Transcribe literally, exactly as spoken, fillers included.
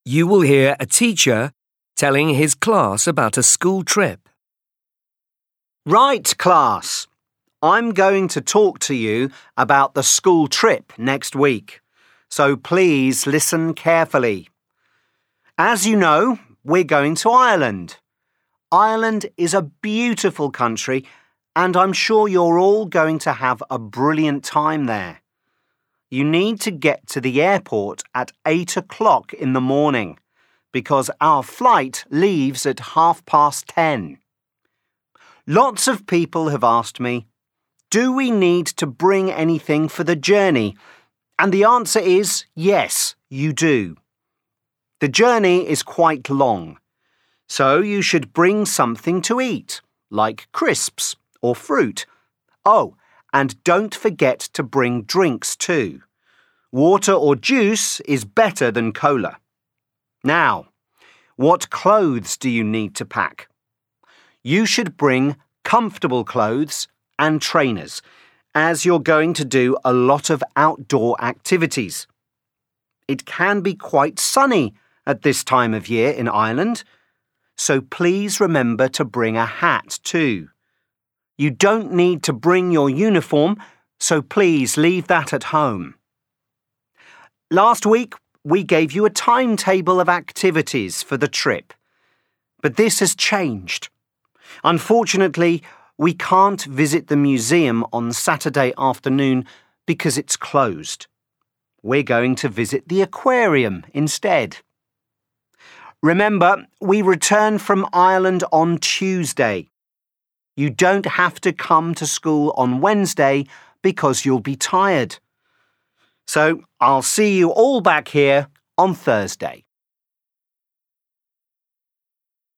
You will hear a teacher telling his class about a school trip. Right, class. I'm going to talk to you about the school trip next week, so please listen carefully. As you know, we're going to Ireland. Ireland is a beautiful country, and I'm sure you're all going to have a brilliant time there. You need to get to the airport at eight o'clock in the morning because our flight leaves at half past ten. Lots of people have asked me, do we need to bring anything for the journey? And the answer is yes, you do. The journey is quite long, so you should bring something to eat, like crisps or fruit. Oh, and don't forget to bring drinks too. Water or juice is better than cola. Now, what clothes do you need to pack? You should bring comfortable clothes and trainers, as you're going to do a lot of outdoor activities. It can be quite sunny at this time of year in Ireland, so please remember to bring a hat too. You don't need to bring your uniform, so please leave that at home. Last week, we gave you a timetable of activities for the trip, but this has changed. Unfortunately, we can't visit the museum on Saturday afternoon because it's closed. We're going to visit the aquarium instead. Remember, we return from Ireland on Tuesday. You don't have to come to school on Wednesday because you'll be tired. So I'll see you all back here on Thursday.